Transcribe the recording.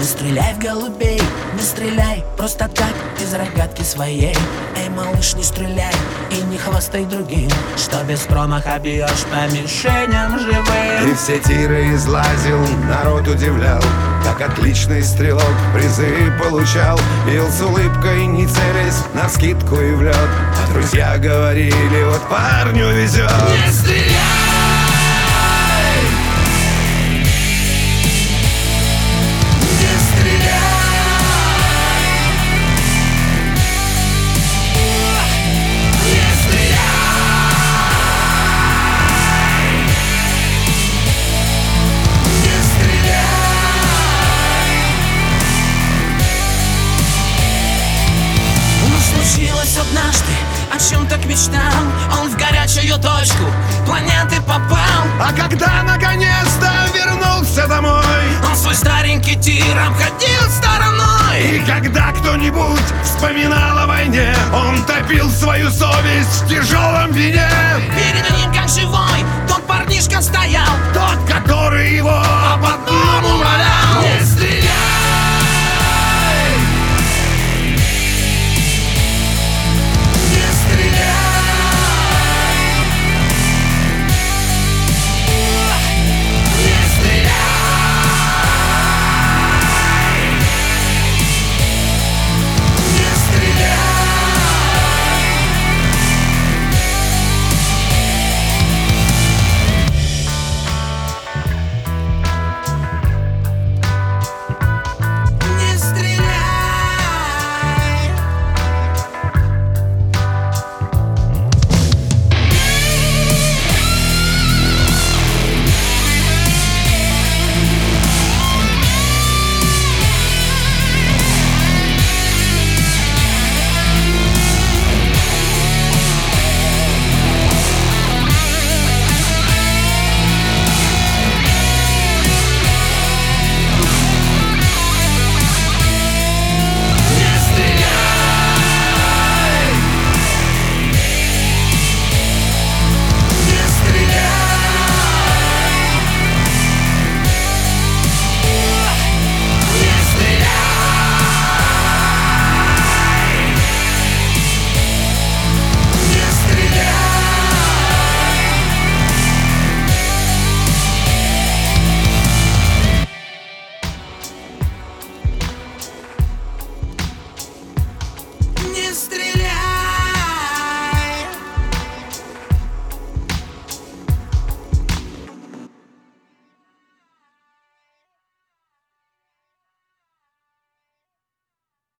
стреляй в голубей, не стреляй просто так из рогатки своей. Эй, малыш, не стреляй и не хвастай другим, что без промаха бьешь по мишеням живым. И все тиры излазил, народ удивлял, как отличный стрелок призы получал. Бил с улыбкой, не целясь, навскидку и в лед. А друзья говорили, вот парню везет. Не стреляй! Случилось однажды, о чем так мечтал. Он в горячую точку планеты попал. А когда наконец-то вернулся домой, он свой старенький тир обходил стороной. И когда кто-нибудь вспоминал о войне, он топил свою совесть в тяжелом вине. Перед ним как живой тот парнишка стоял, тот, который его об одном умолял. Не стреляй!